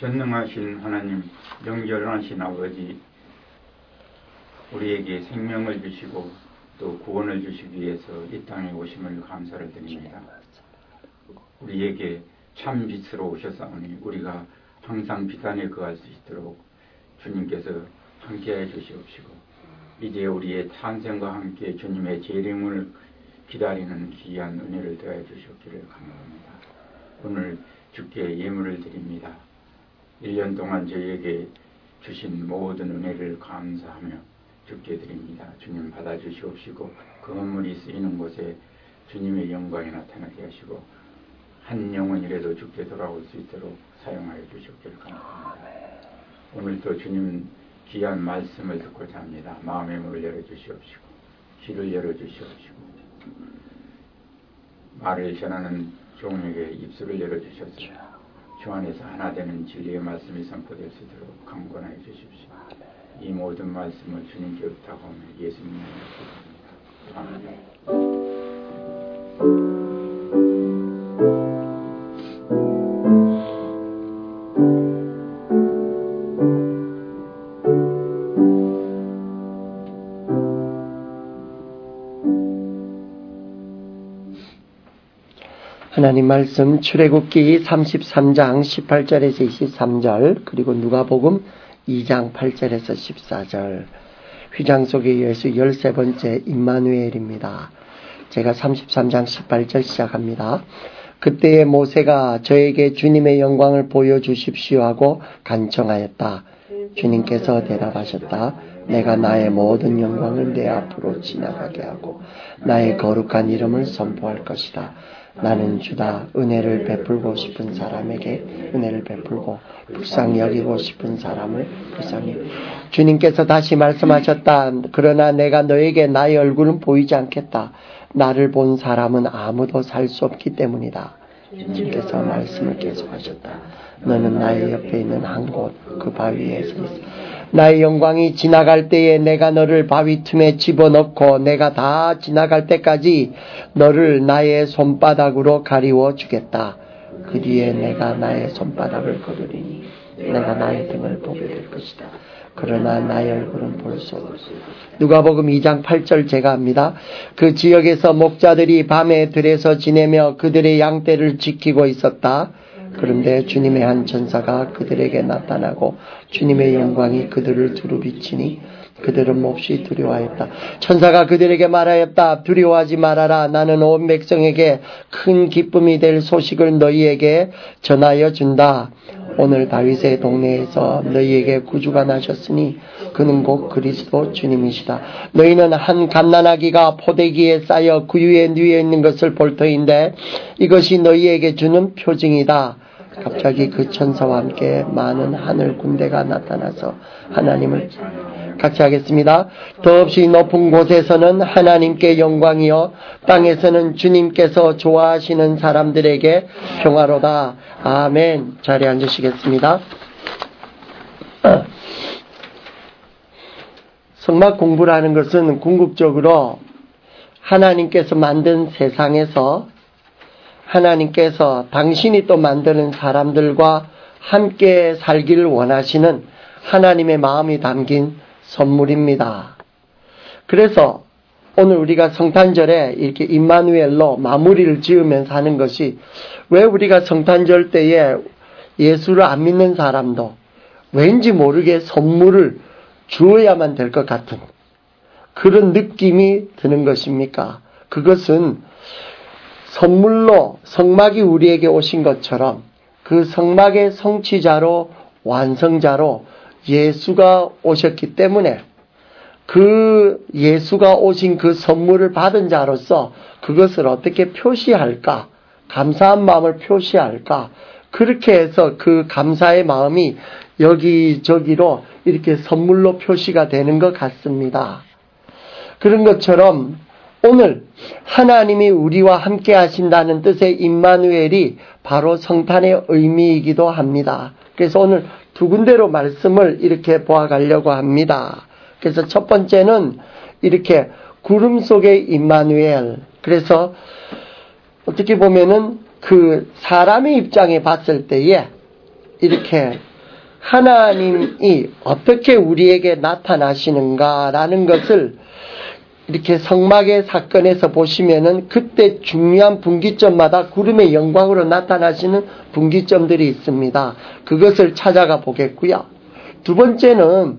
전능하신 하나님, 영존하신 아버지, 우리에게 생명을 주시고 또 구원을 주시기 위해서 이 땅에 오심을 감사를 드립니다. 우리에게 참 빛으로 오셨사오니 우리가 항상 빛 안에 거할 수 있도록 주님께서 함께해 주시옵시고, 이제 우리의 탄생과 함께 주님의 재림을 기다리는 귀한 은혜를 더해 주시옵기를 간구합니다. 오늘 주께 예물을 드립니다. 1년 동안 저희에게 주신 모든 은혜를 감사하며 주께 드립니다. 주님 받아주시옵시고, 그 건물이 쓰이는 곳에 주님의 영광이 나타나게 하시고 한 영혼이라도 주께 돌아올 수 있도록 사용하여 주시옵기를 간구합니다. 오늘도 주님 귀한 말씀을 듣고자 합니다. 마음의 문을 열어주시옵시고 귀를 열어주시옵시고 말을 전하는 종에게 입술을 열어주셔서 주 안에서 하나 되는 진리의 말씀이 선포될 수 있도록 강권하여 주십시오. 이 모든 말씀을 주님께 부탁하며 예수님의 이름으로 기도합니다. 아멘. 하나님 말씀 출애굽기 33장 18절에서 23절, 그리고 누가복음 2장 8절에서 14절, 휘장 속에 예수 13번째 임마누엘입니다. 제가 33장 18절 시작합니다. 그때에 모세가 저에게 주님의 영광을 보여주십시오 하고 간청하였다. 주님께서 대답하셨다. 내가 나의 모든 영광을 내 앞으로 지나가게 하고 나의 거룩한 이름을 선포할 것이다. 나는 주다. 은혜를 베풀고 싶은 사람에게 은혜를 베풀고 불쌍히 여기고 싶은 사람을 불쌍히. 주님께서 다시 말씀하셨다. 그러나 내가 너에게 나의 얼굴은 보이지 않겠다. 나를 본 사람은 아무도 살 수 없기 때문이다. 주님께서 말씀을 계속하셨다. 너는 나의 옆에 있는 한 곳 그 바위에 서 있어. 나의 영광이 지나갈 때에 내가 너를 바위 틈에 집어넣고 내가 다 지나갈 때까지 너를 나의 손바닥으로 가리워 주겠다. 그 뒤에 내가 나의 손바닥을 거두리니 내가 나의 등을 보게 될 것이다. 그러나 나의 얼굴은 볼 수 없다. 누가복음 2장 8절 제가 합니다. 그 지역에서 목자들이 밤에 들에서 지내며 그들의 양떼를 지키고 있었다. 그런데 주님의 한 천사가 그들에게 나타나고 주님의 영광이 그들을 두루 비치니 그들은 몹시 두려워하였다. 천사가 그들에게 말하였다. 두려워하지 말아라. 나는 온 백성에게 큰 기쁨이 될 소식을 너희에게 전하여 준다. 오늘 다윗의 동네에서 너희에게 구주가 나셨으니 그는 곧 그리스도 주님이시다. 너희는 한 갓난아기가 포대기에 쌓여 구유에 누워 있는 것을 볼 터인데 이것이 너희에게 주는 표징이다. 갑자기 그 천사와 함께 많은 하늘 군대가 나타나서 하나님을 같이 하겠습니다. 더없이 높은 곳에서는 하나님께 영광이요 땅에서는 주님께서 좋아하시는 사람들에게 평화로다. 아멘. 자리에 앉으시겠습니다. 성막 공부라는 것은 궁극적으로 하나님께서 만든 세상에서 하나님께서 당신이 또 만드는 사람들과 함께 살기를 원하시는 하나님의 마음이 담긴 선물입니다. 그래서 오늘 우리가 성탄절에 이렇게 임마누엘로 마무리를 지으면서 하는 것이, 왜 우리가 성탄절 때에 예수를 안 믿는 사람도 왠지 모르게 선물을 주어야만 될 것 같은 그런 느낌이 드는 것입니까? 그것은 선물로 성막이 우리에게 오신 것처럼 그 성막의 성취자로 완성자로 예수가 오셨기 때문에 그 예수가 오신 그 선물을 받은 자로서 그것을 어떻게 표시할까? 감사한 마음을 표시할까? 그렇게 해서 그 감사의 마음이 여기저기로 이렇게 선물로 표시가 되는 것 같습니다. 그런 것처럼 오늘 하나님이 우리와 함께 하신다는 뜻의 임마누엘이 바로 성탄의 의미이기도 합니다. 그래서 오늘 두 군데로 말씀을 이렇게 보아가려고 합니다. 그래서 첫 번째는 이렇게 구름 속의 임마누엘. 그래서 어떻게 보면은 그 사람의 입장에 봤을 때에 이렇게 하나님이 어떻게 우리에게 나타나시는가라는 것을 이렇게 성막의 사건에서 보시면은 그때 중요한 분기점마다 구름의 영광으로 나타나시는 분기점들이 있습니다. 그것을 찾아가 보겠고요. 두 번째는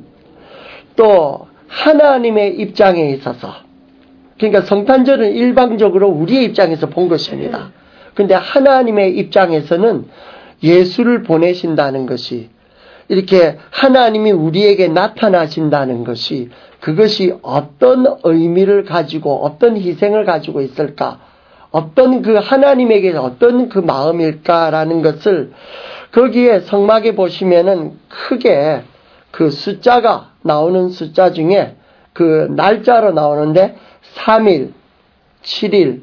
또 하나님의 입장에 있어서, 그러니까 성탄절은 일방적으로 우리의 입장에서 본 것입니다. 그런데 하나님의 입장에서는 예수를 보내신다는 것이, 이렇게 하나님이 우리에게 나타나신다는 것이, 그것이 어떤 의미를 가지고 어떤 희생을 가지고 있을까, 어떤 그 하나님에게 어떤 그 마음일까라는 것을 거기에 성막에 보시면은 크게 그 숫자가 나오는 숫자 중에 그 날짜로 나오는데 3일, 7일,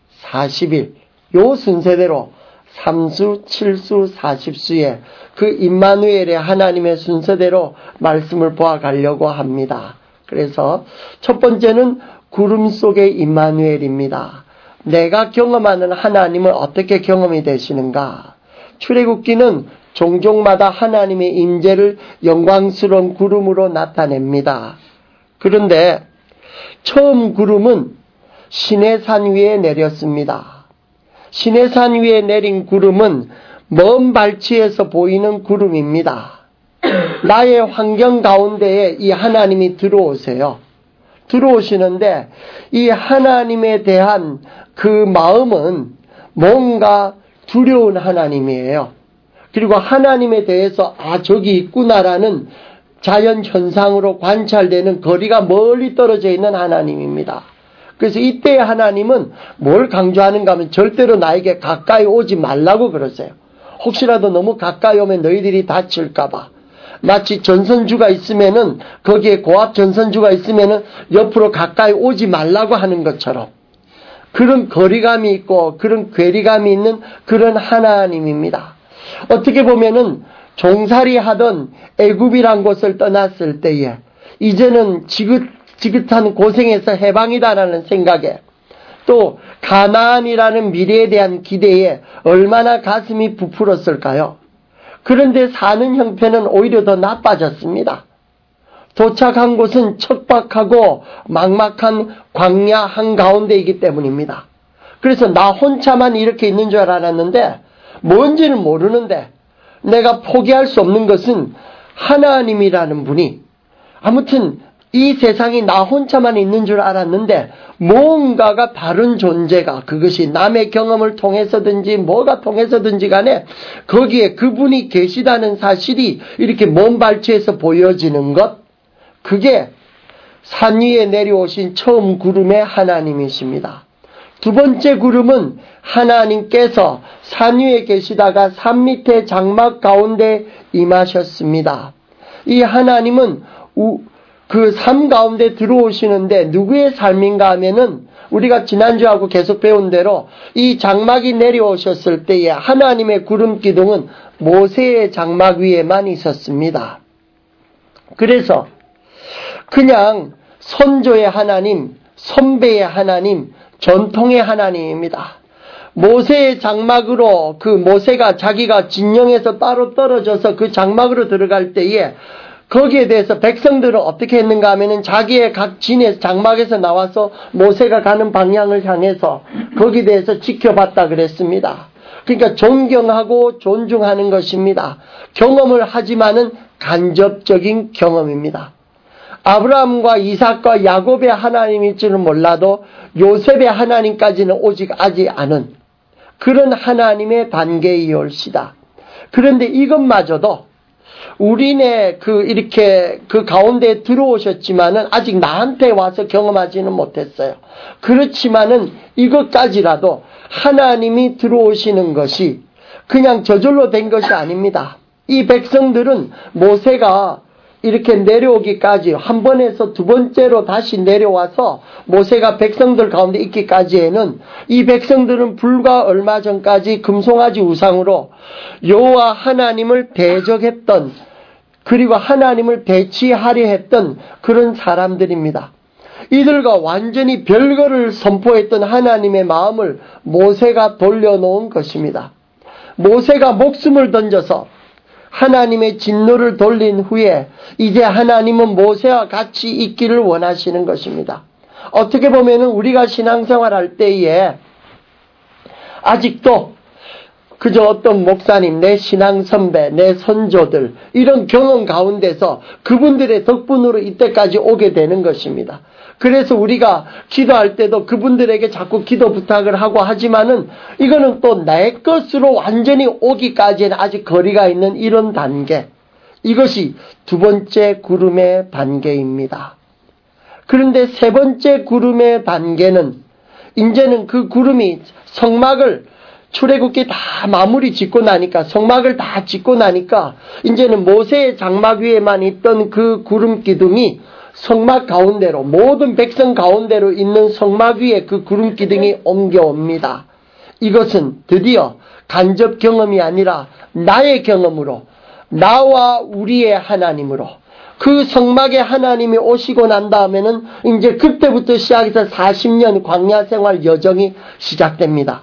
40일 요 순서대로 3수, 7수, 40수의 그 임마누엘의 하나님의 순서대로 말씀을 보아가려고 합니다. 그래서 첫 번째는 구름 속의 임마누엘입니다. 내가 경험하는 하나님은 어떻게 경험이 되시는가? 출애굽기는 종종마다 하나님의 임재를 영광스러운 구름으로 나타냅니다. 그런데 처음 구름은 시내산 위에 내렸습니다. 시내산 위에 내린 구름은 먼 발치에서 보이는 구름입니다. 나의 환경 가운데에 이 하나님이 들어오세요. 들어오시는데 이 하나님에 대한 그 마음은 뭔가 두려운 하나님이에요. 그리고 하나님에 대해서 저기 있구나라는 자연 현상으로 관찰되는 거리가 멀리 떨어져 있는 하나님입니다. 그래서 이때의 하나님은 뭘 강조하는가 하면 절대로 나에게 가까이 오지 말라고 그러세요. 혹시라도 너무 가까이 오면 너희들이 다칠까 봐. 마치 전선주가 있으면은, 거기에 고압 전선주가 있으면은 옆으로 가까이 오지 말라고 하는 것처럼 그런 거리감이 있고 그런 괴리감이 있는 그런 하나님입니다. 어떻게 보면은 종살이 하던 애굽이란 곳을 떠났을 때에 이제는 지긋지긋한 고생에서 해방이다라는 생각에, 또 가나안이라는 미래에 대한 기대에 얼마나 가슴이 부풀었을까요? 그런데 사는 형편은 오히려 더 나빠졌습니다. 도착한 곳은 척박하고 막막한 광야 한가운데이기 때문입니다. 그래서 나 혼자만 이렇게 있는 줄 알았는데 뭔지는 모르는데, 내가 포기할 수 없는 것은 하나님이라는 분이, 아무튼 이 세상이 나 혼자만 있는 줄 알았는데 뭔가가 다른 존재가, 그것이 남의 경험을 통해서든지 뭐가 통해서든지 간에 거기에 그분이 계시다는 사실이 이렇게 먼 발치에서 보여지는 것, 그게 산 위에 내려오신 처음 구름의 하나님이십니다. 두 번째 구름은 하나님께서 산 위에 계시다가 산 밑에 장막 가운데 임하셨습니다. 이 하나님은 그 삶 가운데 들어오시는데 누구의 삶인가 하면은, 우리가 지난주하고 계속 배운 대로 이 장막이 내려오셨을 때에 하나님의 구름 기둥은 모세의 장막 위에만 있었습니다. 그래서 그냥 선조의 하나님, 선배의 하나님, 전통의 하나님입니다. 모세의 장막으로, 그 모세가 자기가 진영에서 따로 떨어져서 그 장막으로 들어갈 때에 거기에 대해서 백성들은 어떻게 했는가 하면은 자기의 각 진의 장막에서 나와서 모세가 가는 방향을 향해서 거기에 대해서 지켜봤다 그랬습니다. 그러니까 존경하고 존중하는 것입니다. 경험을 하지만은 간접적인 경험입니다. 아브라함과 이삭과 야곱의 하나님일 줄은 몰라도 요셉의 하나님까지는 오직 아직 않은 그런 하나님의 단계이올시다. 그런데 이것마저도 우리네 이렇게 그 가운데 들어오셨지만은 아직 나한테 와서 경험하지는 못했어요. 그렇지만은 이것까지라도 하나님이 들어오시는 것이 그냥 저절로 된 것이 아닙니다. 이 백성들은 모세가 이렇게 내려오기까지, 한 번에서 두 번째로 다시 내려와서 모세가 백성들 가운데 있기까지에는 이 백성들은 불과 얼마 전까지 금송아지 우상으로 여호와 하나님을 대적했던, 그리고 하나님을 대치하려 했던 그런 사람들입니다. 이들과 완전히 별거를 선포했던 하나님의 마음을 모세가 돌려놓은 것입니다. 모세가 목숨을 던져서 하나님의 진노를 돌린 후에 이제 하나님은 모세와 같이 있기를 원하시는 것입니다. 어떻게 보면 우리가 신앙생활할 때에 아직도 그저 어떤 목사님, 내 신앙 선배, 내 선조들 이런 경험 가운데서 그분들의 덕분으로 이때까지 오게 되는 것입니다. 그래서 우리가 기도할 때도 그분들에게 자꾸 기도 부탁을 하고 하지만은 이거는 또 내 것으로 완전히 오기까지는 아직 거리가 있는 이런 단계. 이것이 두 번째 구름의 단계입니다. 그런데 세 번째 구름의 단계는 이제는 그 구름이 성막을 출애굽기 다 마무리 짓고 나니까 성막을 다 짓고 나니까 이제는 모세의 장막 위에만 있던 그 구름 기둥이 성막 가운데로 모든 백성 가운데로 있는 성막 위에 그 구름 기둥이 옮겨옵니다. 이것은 드디어 간접 경험이 아니라 나의 경험으로 나와 우리의 하나님으로 그 성막에 하나님이 오시고 난 다음에는 이제 그때부터 시작해서 40년 광야 생활 여정이 시작됩니다.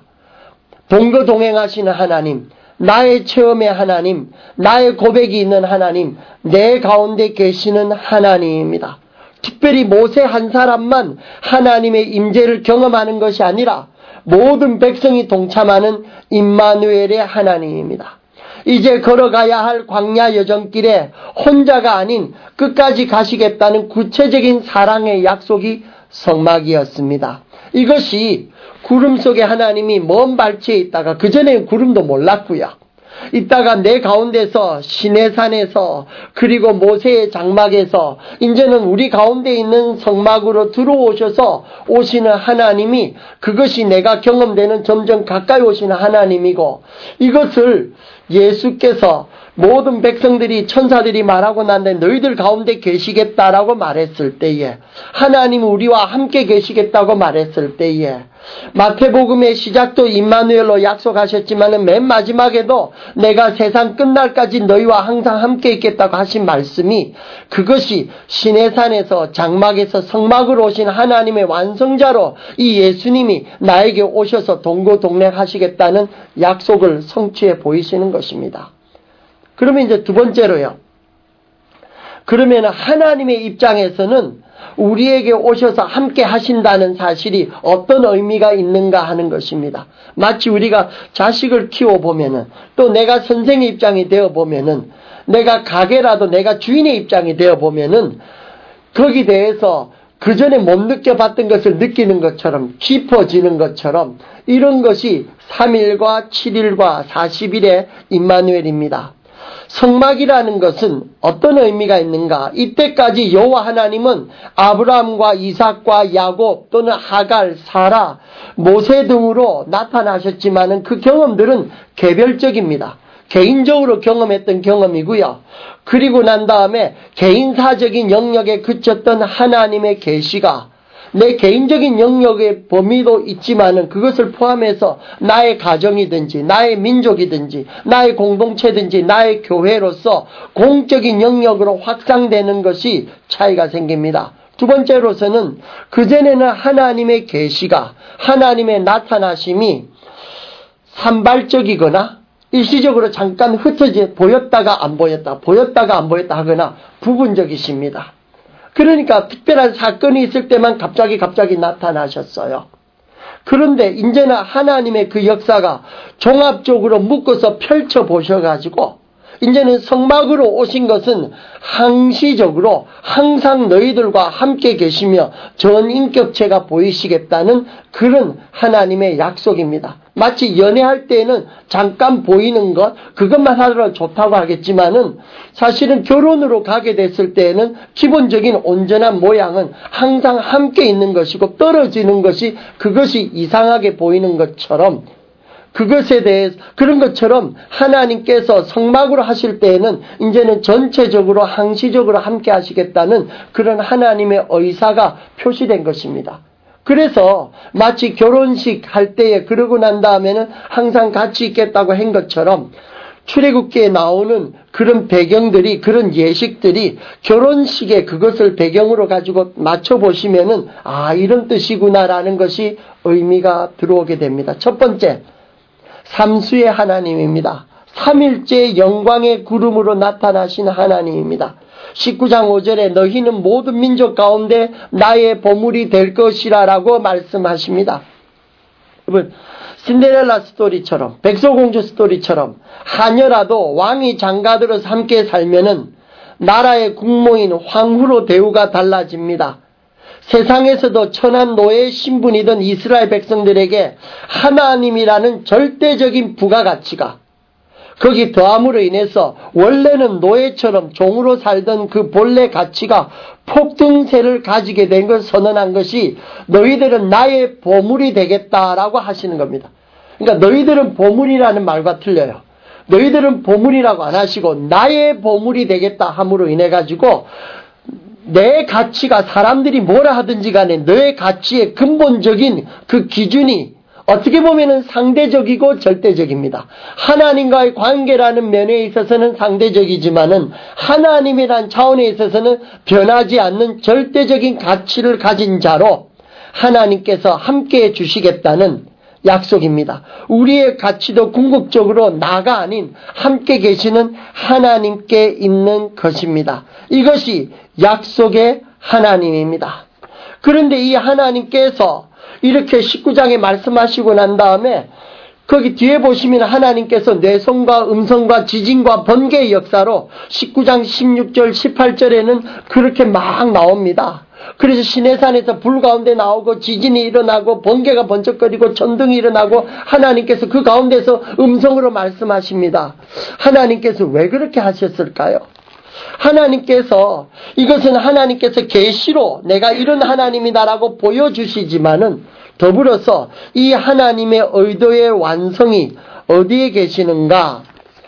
동거동행하시는 하나님, 나의 체험의 하나님, 나의 고백이 있는 하나님, 내 가운데 계시는 하나님입니다. 특별히 모세 한 사람만 하나님의 임재를 경험하는 것이 아니라 모든 백성이 동참하는 임마누엘의 하나님입니다. 이제 걸어가야 할 광야 여정길에 혼자가 아닌 끝까지 가시겠다는 구체적인 사랑의 약속이 성막이었습니다. 이것이 구름 속에 하나님이 먼 발치에 있다가 그전에 구름도 몰랐고요. 있다가 내 가운데서 시내산에서 그리고 모세의 장막에서 이제는 우리 가운데 있는 성막으로 들어오셔서 오시는 하나님이 그것이 내가 경험되는 점점 가까이 오시는 하나님이고 이것을 예수께서 모든 백성들이 천사들이 말하고 난 뒤에 너희들 가운데 계시겠다라고 말했을 때에 하나님 우리와 함께 계시겠다고 말했을 때에 마태복음의 시작도 임마누엘로 약속하셨지만 맨 마지막에도 내가 세상 끝날까지 너희와 항상 함께 있겠다고 하신 말씀이 그것이 시내산에서 장막에서 성막으로 오신 하나님의 완성자로 이 예수님이 나에게 오셔서 동고동행하시겠다는 약속을 성취해 보이시는 것입니다. 그러면 이제 두 번째로요. 그러면 하나님의 입장에서는 우리에게 오셔서 함께 하신다는 사실이 어떤 의미가 있는가 하는 것입니다. 마치 우리가 자식을 키워보면은 또 내가 선생의 입장이 되어보면은 내가 가게라도 내가 주인의 입장이 되어보면은 거기에 대해서 그전에 못 느껴봤던 것을 느끼는 것처럼 깊어지는 것처럼 이런 것이 3일과 7일과 40일의 임마누엘입니다. 성막이라는 것은 어떤 의미가 있는가? 이때까지 여호와 하나님은 아브라함과 이삭과 야곱 또는 하갈, 사라, 모세 등으로 나타나셨지만 그 경험들은 개별적입니다. 개인적으로 경험했던 경험이고요. 그리고 난 다음에 개인사적인 영역에 그쳤던 하나님의 계시가 내 개인적인 영역의 범위도 있지만은 그것을 포함해서 나의 가정이든지 나의 민족이든지 나의 공동체든지 나의 교회로서 공적인 영역으로 확장되는 것이 차이가 생깁니다. 두 번째로서는 그전에는 하나님의 계시가 하나님의 나타나심이 산발적이거나 일시적으로 잠깐 흩어져 보였다가 안 보였다 하거나 부분적이십니다. 그러니까 특별한 사건이 있을 때만 갑자기 나타나셨어요. 그런데 이제는 하나님의 그 역사가 종합적으로 묶어서 펼쳐보셔가지고 이제는 성막으로 오신 것은 항시적으로 항상 너희들과 함께 계시며 전인격체가 보이시겠다는 그런 하나님의 약속입니다. 마치 연애할 때에는 잠깐 보이는 것 그것만 하더라도 좋다고 하겠지만은 사실은 결혼으로 가게 됐을 때에는 기본적인 온전한 모양은 항상 함께 있는 것이고 떨어지는 것이 그것이 이상하게 보이는 것처럼 그것에 대해서 그런 것처럼 하나님께서 성막으로 하실 때에는 이제는 전체적으로 항시적으로 함께 하시겠다는 그런 하나님의 의사가 표시된 것입니다. 그래서 마치 결혼식 할 때에 그러고 난 다음에는 항상 같이 있겠다고 한 것처럼 출애굽기에 나오는 그런 배경들이 그런 예식들이 결혼식에 그것을 배경으로 가지고 맞춰보시면은 이런 뜻이구나라는 것이 의미가 들어오게 됩니다. 첫 번째 삼수의 하나님입니다. 삼일째 영광의 구름으로 나타나신 하나님입니다. 19장 5절에 너희는 모든 민족 가운데 나의 보물이 될 것이라 라고 말씀하십니다. 여러분, 신데렐라 스토리처럼, 백설공주 스토리처럼 하녀라도 왕이 장가들어서 함께 살면은 나라의 국모인 황후로 대우가 달라집니다. 세상에서도 천한 노예 신분이던 이스라엘 백성들에게 하나님이라는 절대적인 부가가치가, 거기 더함으로 인해서 원래는 노예처럼 종으로 살던 그 본래 가치가 폭등세를 가지게 된 걸 선언한 것이 너희들은 나의 보물이 되겠다라고 하시는 겁니다. 그러니까 너희들은 보물이라는 말과 틀려요. 너희들은 보물이라고 안 하시고 나의 보물이 되겠다 함으로 인해 가지고 내 가치가 사람들이 뭐라 하든지 간에 너의 가치의 근본적인 그 기준이 어떻게 보면은 상대적이고 절대적입니다. 하나님과의 관계라는 면에 있어서는 상대적이지만은 하나님이란 차원에 있어서는 변하지 않는 절대적인 가치를 가진 자로 하나님께서 함께해 주시겠다는 약속입니다. 우리의 가치도 궁극적으로 나가 아닌 함께 계시는 하나님께 있는 것입니다. 이것이 약속의 하나님입니다. 그런데 이 하나님께서 이렇게 19장에 말씀하시고 난 다음에 거기 뒤에 보시면 하나님께서 뇌성과 음성과 지진과 번개의 역사로 19장 16절 18절에는 그렇게 막 나옵니다. 그래서 시내산에서 불 가운데 나오고 지진이 일어나고 번개가 번쩍거리고 천둥이 일어나고 하나님께서 그 가운데서 음성으로 말씀하십니다. 하나님께서 왜 그렇게 하셨을까요? 하나님께서 이것은 하나님께서 계시로 내가 이런 하나님이다라고 보여주시지만은 더불어서 이 하나님의 의도의 완성이 어디에 계시는가?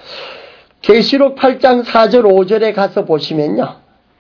계시록 8장 4절 5절에 가서 보시면요.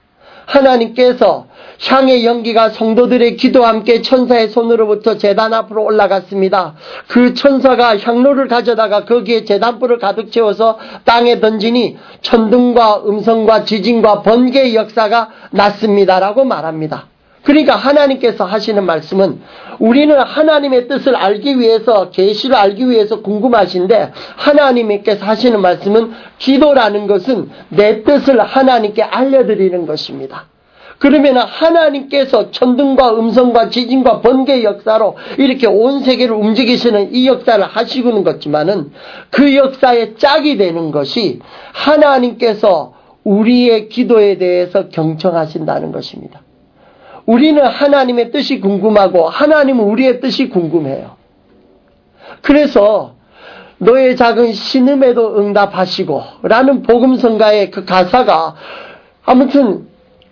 하나님께서 향의 연기가 성도들의 기도와 함께 천사의 손으로부터 제단 앞으로 올라갔습니다. 그 천사가 향로를 가져다가 거기에 제단불을 가득 채워서 땅에 던지니 천둥과 음성과 지진과 번개의 역사가 났습니다라고 말합니다. 그러니까 하나님께서 하시는 말씀은 우리는 하나님의 뜻을 알기 위해서, 계시를 알기 위해서 궁금하신데 하나님께서 하시는 말씀은 기도라는 것은 내 뜻을 하나님께 알려드리는 것입니다. 그러면 하나님께서 천둥과 음성과 지진과 번개의 역사로 이렇게 온 세계를 움직이시는 이 역사를 하시고는 것지만은 그 역사의 짝이 되는 것이 하나님께서 우리의 기도에 대해서 경청하신다는 것입니다. 우리는 하나님의 뜻이 궁금하고 하나님은 우리의 뜻이 궁금해요. 그래서 너의 작은 신음에도 응답하시고 라는 복음성가의 그 가사가 아무튼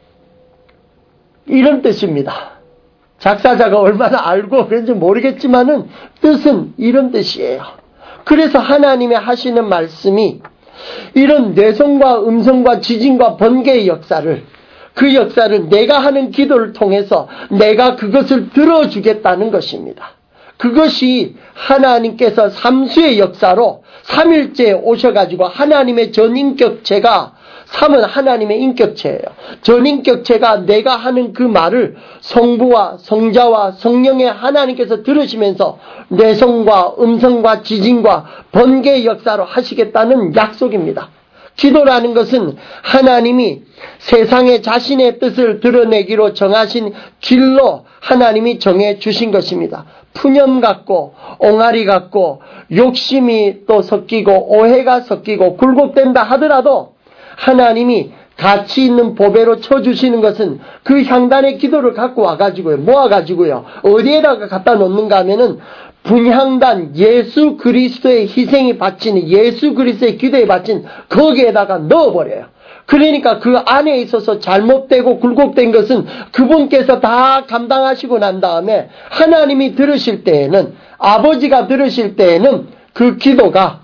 이런 뜻입니다. 작사자가 얼마나 알고 그런지 모르겠지만은 뜻은 이런 뜻이에요. 그래서 하나님의 하시는 말씀이 이런 뇌성과 음성과 지진과 번개의 역사를, 그 역사를 내가 하는 기도를 통해서 내가 그것을 들어주겠다는 것입니다. 그것이 하나님께서 삼수의 역사로 삼일째에 오셔가지고 하나님의 전인격체가, 삼은 하나님의 인격체예요. 전인격체가 내가 하는 그 말을 성부와 성자와 성령의 하나님께서 들으시면서 뇌성과 음성과 지진과 번개의 역사로 하시겠다는 약속입니다. 기도라는 것은 하나님이 세상에 자신의 뜻을 드러내기로 정하신 길로 하나님이 정해 주신 것입니다. 푸념 같고 옹알이 같고 욕심이 또 섞이고 오해가 섞이고 굴곡된다 하더라도 하나님이 가치 있는 보배로 쳐주시는 것은 그 향단의 기도를 갖고 와가지고요. 모아가지고요. 어디에다가 갖다 놓는가 하면은 분향단 예수 그리스도의 희생이 바친, 예수 그리스도의 기도에 바친 거기에다가 넣어버려요. 그러니까 그 안에 있어서 잘못되고 굴곡된 것은 그분께서 다 감당하시고 난 다음에 하나님이 들으실 때에는, 아버지가 들으실 때에는 그 기도가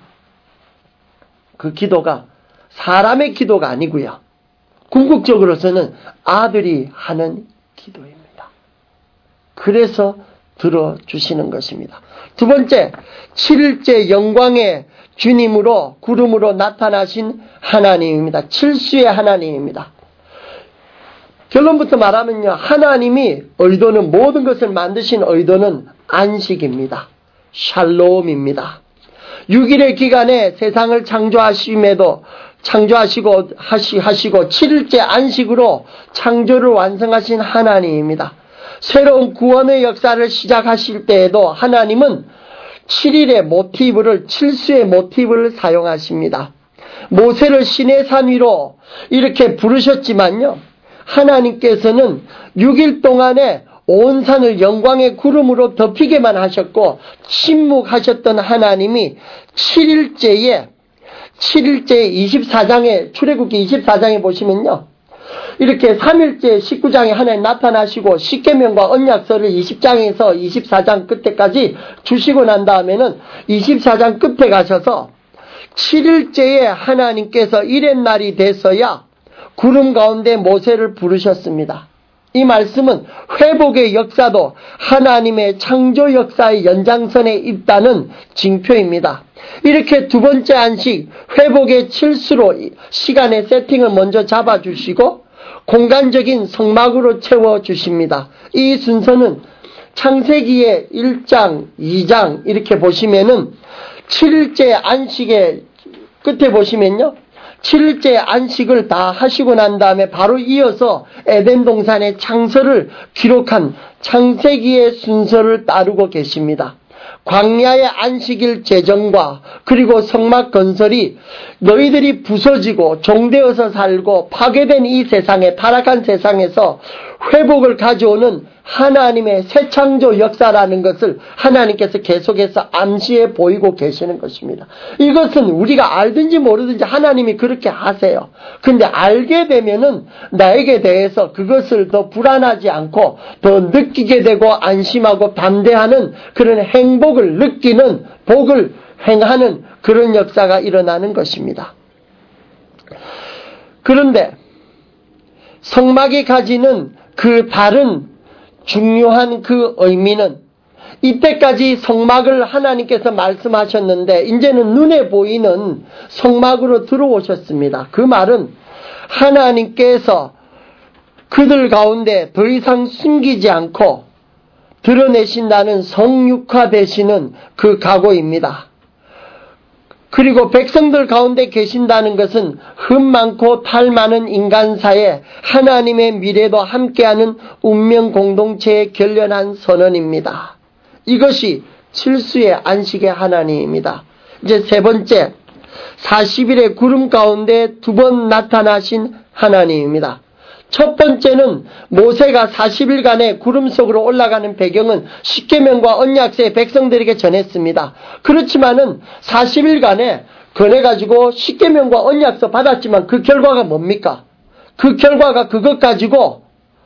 사람의 기도가 아니고요. 궁극적으로서는 아들이 하는 기도입니다. 그래서 들어주시는 것입니다. 두 번째, 7일째 영광의 주님으로 구름으로 나타나신 하나님입니다. 칠수의 하나님입니다. 결론부터 말하면요, 하나님이 의도는, 모든 것을 만드신 의도는 안식입니다. 샬롬입니다. 6일의 기간에 세상을 창조하시고 7일째 안식으로 창조를 완성하신 하나님입니다. 새로운 구원의 역사를 시작하실 때에도 하나님은 7일의 모티브를, 칠수의 모티브를 사용하십니다. 모세를 시내 산 위로 이렇게 부르셨지만요, 하나님께서는 6일 동안에 온 산을 영광의 구름으로 덮이게만 하셨고 침묵하셨던 하나님이 7일째에 24장에, 출애굽기 24장에 보시면요, 이렇게 3일째 19장에 하나님 나타나시고 십계명과 언약서를 20장에서 24장 끝에까지 주시고 난 다음에는 24장 끝에 가셔서 7일째에 하나님께서 이렛날이 돼서야 구름 가운데 모세를 부르셨습니다. 이 말씀은 회복의 역사도 하나님의 창조 역사의 연장선에 있다는 징표입니다. 이렇게 두 번째 안식, 회복의 칠수로 시간의 세팅을 먼저 잡아주시고 공간적인 성막으로 채워주십니다. 이 순서는 창세기의 1장, 2장 이렇게 보시면은 7일째 안식의 끝에 보시면요, 7일째 안식을 다 하시고 난 다음에 바로 이어서 에덴 동산의 창설을 기록한 창세기의 순서를 따르고 계십니다. 광야의 안식일 제정과 그리고 성막 건설이 너희들이 부서지고 종되어서 살고 파괴된 이 세상에, 타락한 세상에서 회복을 가져오는 하나님의 새 창조 역사라는 것을 하나님께서 계속해서 암시해 보이고 계시는 것입니다. 이것은 우리가 알든지 모르든지 하나님이 그렇게 하세요. 근데 알게 되면은 나에게 대해서 그것을 더 불안하지 않고 더 느끼게 되고 안심하고 담대하는 그런 행복을 느끼는, 복을 행하는 그런 역사가 일어나는 것입니다. 그런데 성막이 가지는 그 다른 중요한 그 의미는, 이때까지 성막을 하나님께서 말씀하셨는데 이제는 눈에 보이는 성막으로 들어오셨습니다. 그 말은 하나님께서 그들 가운데 더 이상 숨기지 않고 드러내신다는 성육화되시는 그 각오입니다. 그리고 백성들 가운데 계신다는 것은 흠 많고 탈 많은 인간사에 하나님의 미래도 함께하는 운명 공동체의 결연한 선언입니다. 이것이 칠수의 안식의 하나님입니다. 이제 세 번째, 40일의 구름 가운데 두 번 나타나신 하나님입니다. 첫 번째는 모세가 40일간의 구름 속으로 올라가는 배경은 십계명과 언약서의 백성들에게 전했습니다. 그렇지만은 40일간에 권해가지고 십계명과 언약서 받았지만 그 결과가 뭡니까? 그 결과가 그것 가지고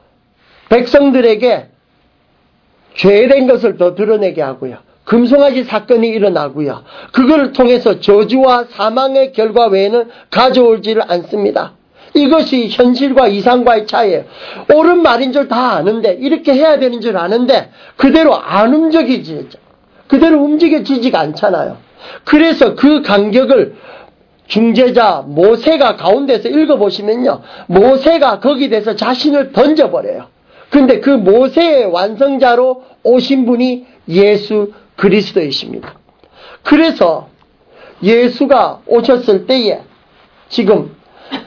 백성들에게 죄된 것을 더 드러내게 하고요, 금송아지 사건이 일어나고요, 그걸 통해서 저주와 사망의 결과 외에는 가져오지를 않습니다. 이것이 현실과 이상과의 차이예요. 옳은 말인 줄 다 아는데, 이렇게 해야 되는 줄 아는데 그대로 안 움직이지죠. 그대로 움직여지지가 않잖아요. 그래서 그 간격을 중재자 모세가 가운데서 읽어보시면요, 모세가 거기에 대해서 자신을 던져버려요. 그런데 그 모세의 완성자로 오신 분이 예수 그리스도이십니다. 그래서 예수가 오셨을 때에 지금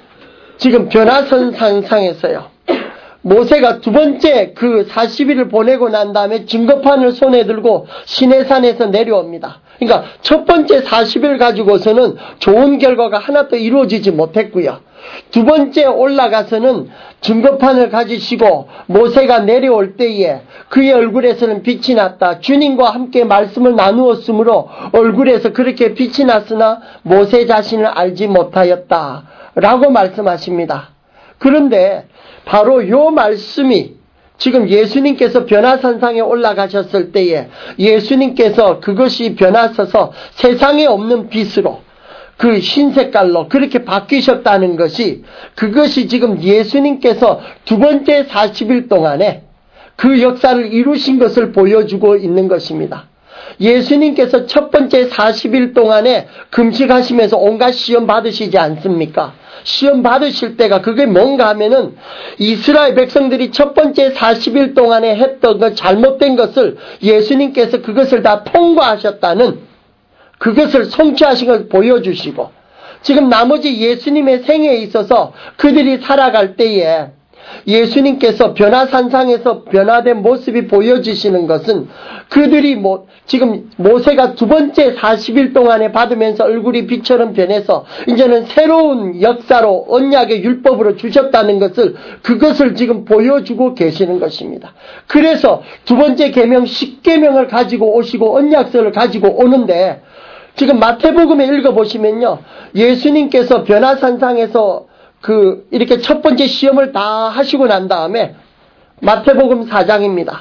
변화선상에서요, 모세가 두 번째 그 40일을 보내고 난 다음에 증거판을 손에 들고 시내산에서 내려옵니다. 그러니까 첫 번째 40일 가지고서는 좋은 결과가 하나도 이루어지지 못했고요, 두 번째 올라가서는 증거판을 가지시고 모세가 내려올 때에 그의 얼굴에서는 빛이 났다. 주님과 함께 말씀을 나누었으므로 얼굴에서 그렇게 빛이 났으나 모세 자신을 알지 못하였다 라고 말씀하십니다. 그런데 바로 이 말씀이 지금 예수님께서 변화산상에 올라가셨을 때에 예수님께서 그것이 변화서서 세상에 없는 빛으로 그 흰색깔로 그렇게 바뀌셨다는 것이, 그것이 지금 예수님께서 두 번째 40일 동안에 그 역사를 이루신 것을 보여주고 있는 것입니다. 예수님께서 첫 번째 40일 동안에 금식하시면서 온갖 시험 받으시지 않습니까? 시험 받으실 때가 그게 뭔가 하면은 이스라엘 백성들이 첫 번째 40일 동안에 했던 것, 잘못된 것을 예수님께서 그것을 다 통과하셨다는 그것을 성취하신 걸 보여주시고, 지금 나머지 예수님의 생애에 있어서 그들이 살아갈 때에 예수님께서 변화산상에서 변화된 모습이 보여지시는 것은 그들이 지금 모세가 두 번째 40일 동안에 받으면서 얼굴이 빛처럼 변해서 이제는 새로운 역사로 언약의 율법으로 주셨다는 것을, 그것을 지금 보여주고 계시는 것입니다. 그래서 두 번째 계명 10계명을 가지고 오시고 언약서를 가지고 오는데, 지금 마태복음에 읽어보시면요, 예수님께서 변화산상에서 이렇게 첫 번째 시험을 다 하시고 난 다음에, 마태복음 4장입니다.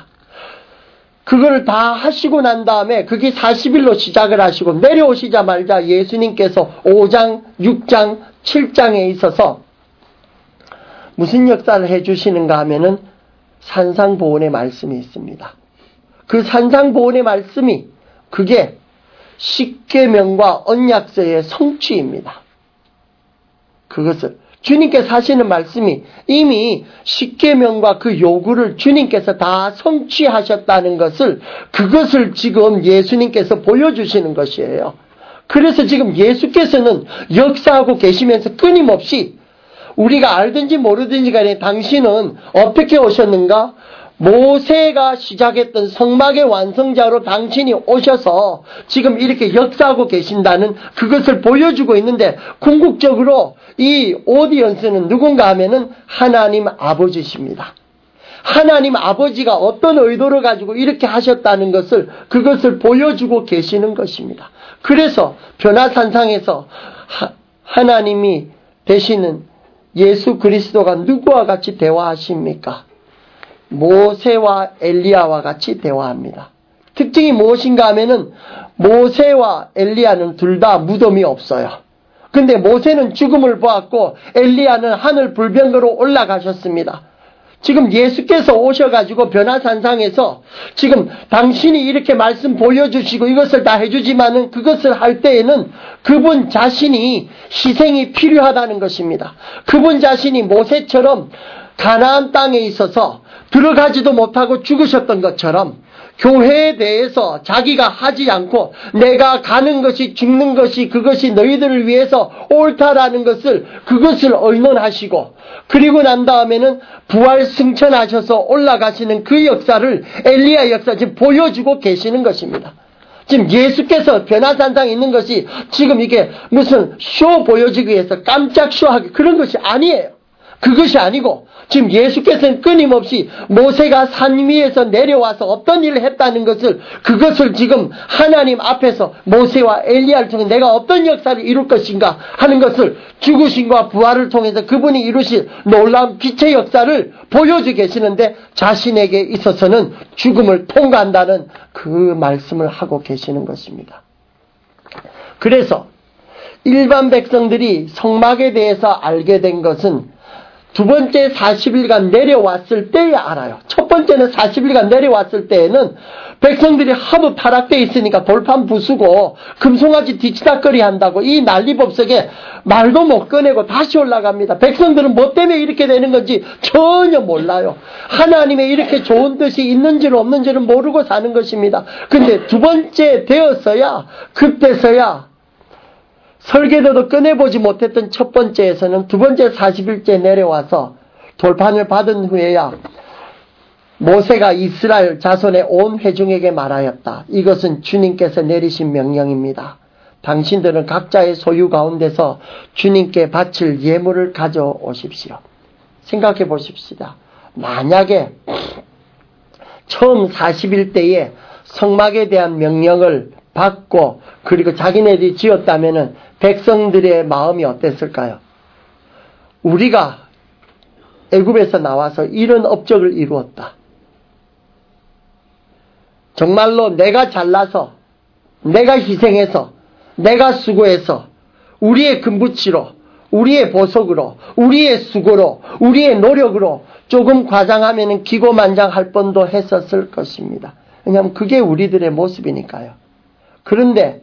그거를 다 하시고 난 다음에 그게 40일로 시작을 하시고 내려오시자마자 예수님께서 5장, 6장, 7장에 있어서 무슨 역사를 해주시는가 하면은 산상보훈의 말씀이 있습니다. 그 산상보훈의 말씀이 그게 십계명과 언약서의 성취입니다. 그것을 주님께서 하시는 말씀이 이미 십계명과 그 요구를 주님께서 다 성취하셨다는 것을, 그것을 지금 예수님께서 보여주시는 것이에요. 그래서 지금 예수께서는 역사하고 계시면서 끊임없이, 우리가 알든지 모르든지 간에 당신은 어떻게 오셨는가? 모세가 시작했던 성막의 완성자로 당신이 오셔서 지금 이렇게 역사하고 계신다는 그것을 보여주고 있는데, 궁극적으로 이 오디언스는 누군가 하면은 하나님 아버지십니다. 하나님 아버지가 어떤 의도를 가지고 이렇게 하셨다는 것을, 그것을 보여주고 계시는 것입니다. 그래서 변화산상에서 하나님이 되시는 예수 그리스도가 누구와 같이 대화하십니까? 모세와 엘리야와 같이 대화합니다. 특징이 무엇인가 하면은 모세와 엘리야는 둘 다 무덤이 없어요. 근데 모세는 죽음을 보았고 엘리야는 하늘 불병거로 올라가셨습니다. 지금 예수께서 오셔가지고 변화산상에서 지금 당신이 이렇게 말씀 보여주시고 이것을 다 해주지만은 그것을 할 때에는 그분 자신이 희생이 필요하다는 것입니다. 그분 자신이 모세처럼 가나안 땅에 있어서 들어가지도 못하고 죽으셨던 것처럼 교회에 대해서 자기가 하지 않고 내가 가는 것이, 죽는 것이, 그것이 너희들을 위해서 옳다라는 것을, 그것을 의논하시고, 그리고 난 다음에는 부활 승천하셔서 올라가시는 그 역사를 엘리야 역사 지금 보여주고 계시는 것입니다. 지금 예수께서 변화산상에 있는 것이 지금 이게 무슨 쇼 보여주기 위해서 깜짝 쇼하기 그런 것이 아니에요. 그것이 아니고 지금 예수께서는 끊임없이 모세가 산 위에서 내려와서 어떤 일을 했다는 것을, 그것을 지금 하나님 앞에서 모세와 엘리야를 통해 내가 어떤 역사를 이룰 것인가 하는 것을 죽으심과 부활을 통해서 그분이 이루실 놀라운 빛의 역사를 보여주고 계시는데, 자신에게 있어서는 죽음을 통과한다는 그 말씀을 하고 계시는 것입니다. 그래서 일반 백성들이 성막에 대해서 알게 된 것은 두 번째 40일간 내려왔을 때에 알아요. 첫 번째는 40일간 내려왔을 때에는 백성들이 하도 타락되어 있으니까 돌판 부수고 금송아지 뒤치다거리 한다고 이 난리법석에 말도 못 꺼내고 다시 올라갑니다. 백성들은 뭐 때문에 이렇게 되는 건지 전혀 몰라요. 하나님의 이렇게 좋은 뜻이 있는지는 없는지는 모르고 사는 것입니다. 근데 두 번째 되었어야, 그때서야 설계도도 꺼내보지 못했던 첫 번째에서는 두 번째 40일째 내려와서 돌판을 받은 후에야 모세가 이스라엘 자손의 온 회중에게 말하였다. 이것은 주님께서 내리신 명령입니다. 당신들은 각자의 소유 가운데서 주님께 바칠 예물을 가져오십시오. 생각해 보십시다. 만약에 처음 40일 때에 성막에 대한 명령을 받고 그리고 자기네들이 지었다면은 백성들의 마음이 어땠을까요? 우리가 애굽에서 나와서 이런 업적을 이루었다. 정말로 내가 잘나서, 내가 희생해서, 내가 수고해서, 우리의 금붙이로, 우리의 보석으로, 우리의 수고로, 우리의 노력으로 조금 과장하면 기고만장할 뻔도 했었을 것입니다. 왜냐하면 그게 우리들의 모습이니까요. 그런데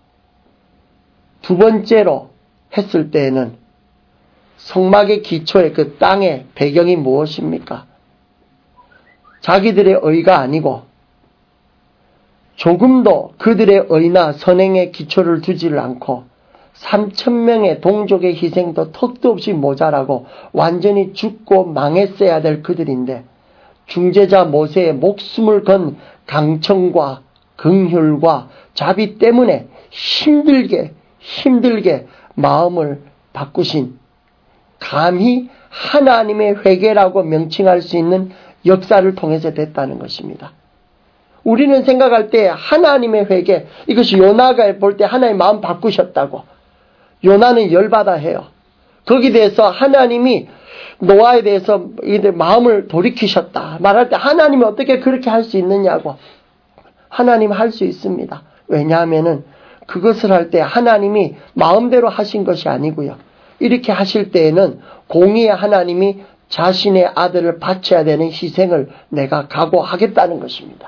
두 번째로 했을 때에는 성막의 기초의 그 땅의 배경이 무엇입니까? 자기들의 의가 아니고 조금도 그들의 의나 선행에 기초를 두지를 않고 3,000명의 동족의 희생도 턱도 없이 모자라고 완전히 죽고 망했어야 될 그들인데 중재자 모세의 목숨을 건 강청과 긍휼과 자비 때문에 힘들게 마음을 바꾸신, 감히 하나님의 회개라고 명칭할 수 있는 역사를 통해서 됐다는 것입니다. 우리는 생각할 때 하나님의 회개, 이것이 요나가 볼 때 하나님 마음 바꾸셨다고. 요나는 열받아 해요. 거기에 대해서 하나님이 노아에 대해서 마음을 돌이키셨다 말할 때 하나님이 어떻게 그렇게 할 수 있느냐고. 하나님 할 수 있습니다. 왜냐하면은 그것을 할 때 하나님이 마음대로 하신 것이 아니고요. 이렇게 하실 때에는 공의의 하나님이 자신의 아들을 바쳐야 되는 희생을 내가 각오하겠다는 것입니다.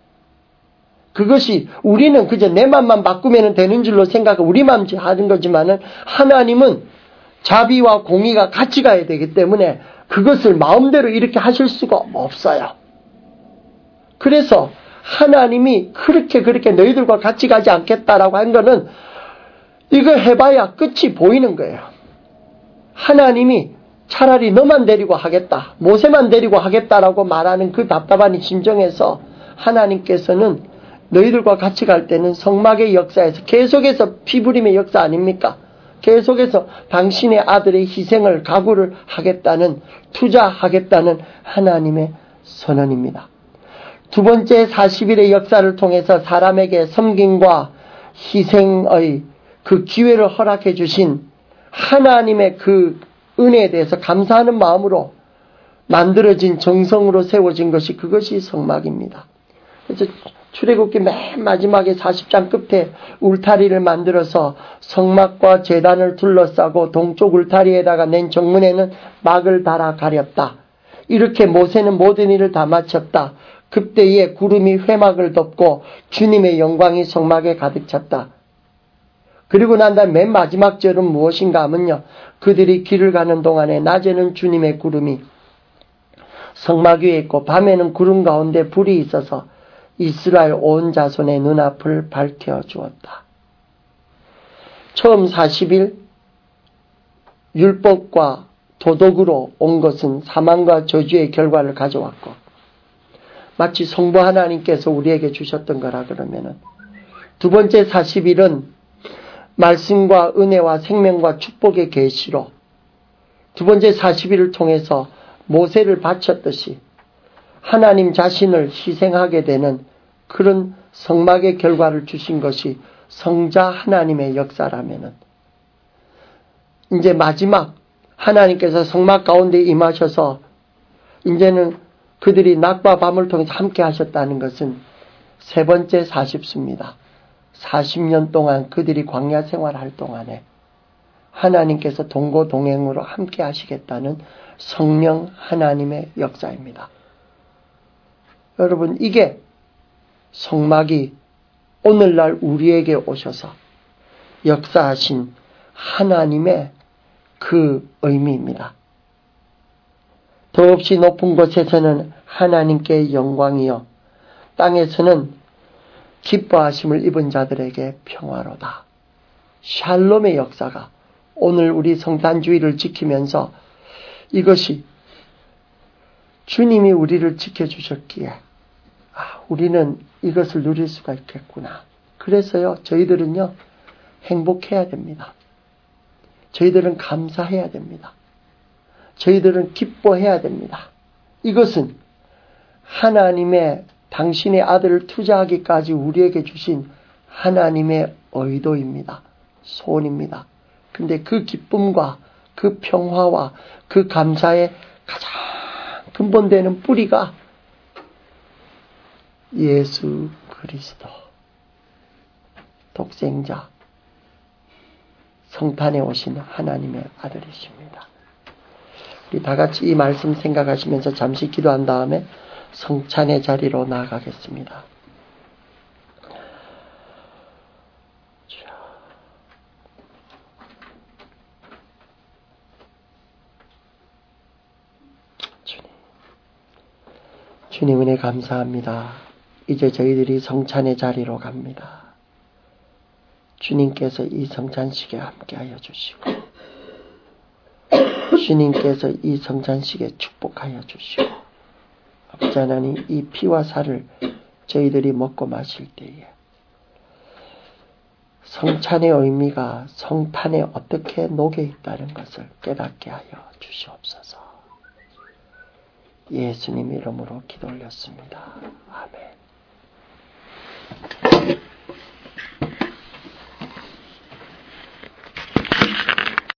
그것이 우리는 그저 내 맘만 바꾸면 되는 줄로 생각하고 우리 맘 하는 거지만은 하나님은 자비와 공의가 같이 가야 되기 때문에 그것을 마음대로 이렇게 하실 수가 없어요. 그래서 하나님이 그렇게 너희들과 같이 가지 않겠다라고 한 거는 이거 해봐야 끝이 보이는 거예요. 하나님이 차라리 너만 데리고 하겠다, 모세만 데리고 하겠다라고 말하는 그 답답한 심정에서 하나님께서는 너희들과 같이 갈 때는 성막의 역사에서 계속해서 피부림의 역사 아닙니까? 계속해서 당신의 아들의 희생을 각오를 하겠다는, 투자하겠다는 하나님의 선언입니다. 두 번째 40일의 역사를 통해서 사람에게 섬김과 희생의 그 기회를 허락해 주신 하나님의 그 은혜에 대해서 감사하는 마음으로 만들어진, 정성으로 세워진 것이, 그것이 성막입니다. 그래서 출애굽기 맨 마지막에 40장 끝에 울타리를 만들어서 성막과 제단을 둘러싸고 동쪽 울타리에다가 낸 정문에는 막을 달아 가렸다. 이렇게 모세는 모든 일을 다 마쳤다. 그때에 구름이 회막을 덮고 주님의 영광이 성막에 가득 찼다. 그리고 난 다음 맨 마지막 절은 무엇인가 하면요, 그들이 길을 가는 동안에 낮에는 주님의 구름이 성막 위에 있고 밤에는 구름 가운데 불이 있어서 이스라엘 온 자손의 눈앞을 밝혀 주었다. 처음 40일 율법과 도덕으로 온 것은 사망과 저주의 결과를 가져왔고, 마치 성부 하나님께서 우리에게 주셨던 거라 그러면은, 두 번째 40일은 말씀과 은혜와 생명과 축복의 계시로 두 번째 40일을 통해서 모세를 바쳤듯이 하나님 자신을 희생하게 되는 그런 성막의 결과를 주신 것이 성자 하나님의 역사라면은, 이제 마지막 하나님께서 성막 가운데 임하셔서 이제는 그들이 낮과 밤을 통해서 함께 하셨다는 것은 세 번째 40수입니다. 40년 동안 그들이 광야 생활할 동안에 하나님께서 동고동행으로 함께 하시겠다는 성령 하나님의 역사입니다. 여러분, 이게 성막이 오늘날 우리에게 오셔서 역사하신 하나님의 그 의미입니다. 더없이 높은 곳에서는 하나님께 영광이요, 땅에서는 기뻐하심을 입은 자들에게 평화로다. 샬롬의 역사가 오늘 우리 성탄주의를 지키면서 이것이 주님이 우리를 지켜주셨기에 우리는 이것을 누릴 수가 있겠구나. 그래서요, 저희들은요, 행복해야 됩니다. 저희들은 감사해야 됩니다. 저희들은 기뻐해야 됩니다. 이것은 하나님의 당신의 아들을 투자하기까지 우리에게 주신 하나님의 의도입니다. 소원입니다. 근데 그 기쁨과 그 평화와 그 감사의 가장 근본되는 뿌리가 예수 그리스도, 독생자, 성탄에 오신 하나님의 아들이십니다. 우리 다 같이 이 말씀 생각하시면서 잠시 기도한 다음에 성찬의 자리로 나아가겠습니다. 주님 은혜 감사합니다. 이제 저희들이 성찬의 자리로 갑니다. 주님께서 이 성찬식에 함께하여 주시고 주님께서 이 성찬식에 축복하여 주시고 아버지 하나님 이 피와 살을 저희들이 먹고 마실 때에 성찬의 의미가 성탄에 어떻게 녹여 있다는 것을 깨닫게 하여 주시옵소서. 예수님 이름으로 기도 올렸습니다. 아멘.